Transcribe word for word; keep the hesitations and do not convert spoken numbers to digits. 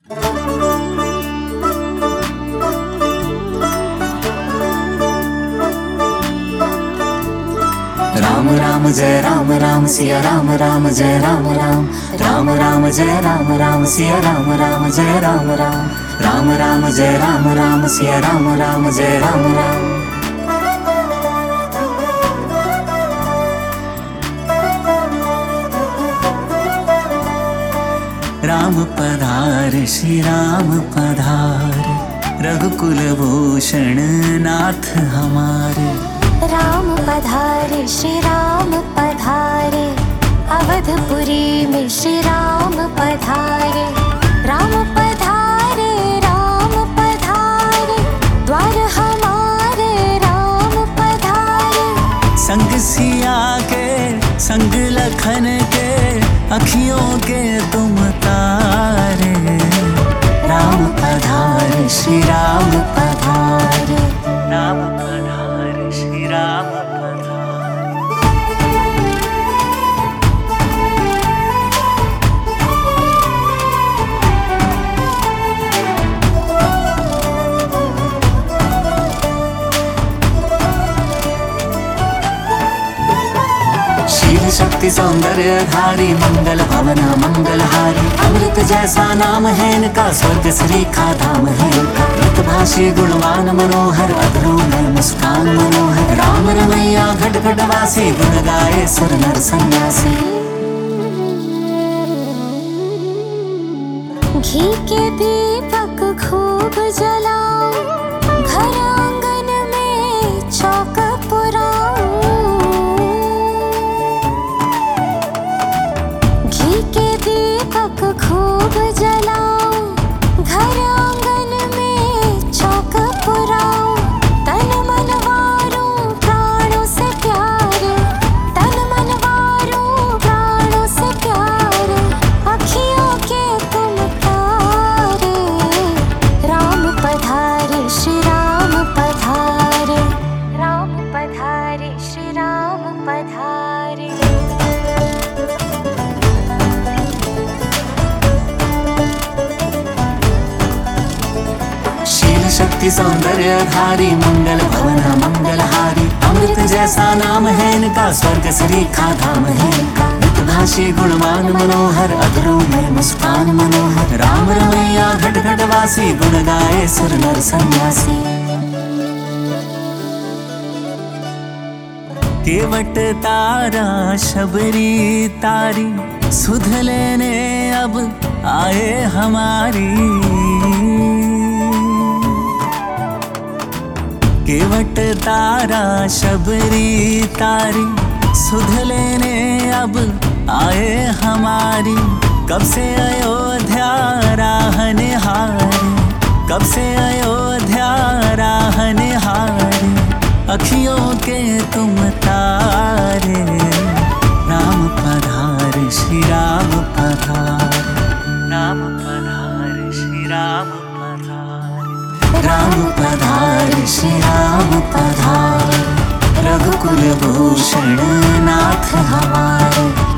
राम राम जय राम राम सिया राम राम जय राम राम राम राम जय राम राम सिया राम राम जय राम राम राम राम जय राम राम सिया राम राम जय राम राम। राम पधार श्री राम पधार रघुकुल भूषण नाथ हमारे। राम पधारे श्री राम पधारे अवधपुरी में श्री राम पधारे। राम पधारे राम पधारे द्वार हमारे राम पधारे। संग सिया के संग लखन के अखियों के तुम तारे। राम पधारे श्री राम पधारे राम पधारे श्री राम पधारे। शील शक्ति सौंदर्य धारी मंगल भवन मंगलहारी। अमृत जैसा नाम है इनका स्वर्ग श्री का धाम है इनका। भाषी गुणवान मनोहर अधरों में मुस्कान मनोहर। राम रमैया घट घट वासी गुण गाए सुर नर सन्यासी। घी के दीपक खूब जलाओ घर आंगन में चौक पुराओ। घी के दीपक खूब जलाओ घर आंगन में चौक पुराओ। तन मन वारों प्राणों से प्यारे तन मन वारों प्राणों से प्यारे अखियों के तुम तारे। राम पधारे श्री राम पधारे राम पधारे श्री राम पधारे। शक्ति सौंदर्य धारी मंगल भवन मंगलहारी। अमृत जैसा नाम है इनका स्वर्ग श्री का धाम है इनका। भाषी गुणवान मनोहर अधरों में मुस्कान मनोहर। राम रमैया घट घट वासी गुण गाए सुर नर सन्यासी। केवट तारा शबरी तारी सुध लेने अब आए हमारी। केवट तारा शबरी तारी सुध लेने अब आए हमारी। कब से अयोध्या राह निहारे कब से अयोध्या राह निहारे अखियों के तुम तारे। राम पधारे श्री राम पधारे राम पधारे श्री राम पधारे। राम पधारे श्री राम पधारे रघुकुल भूषण नाथ हमारे।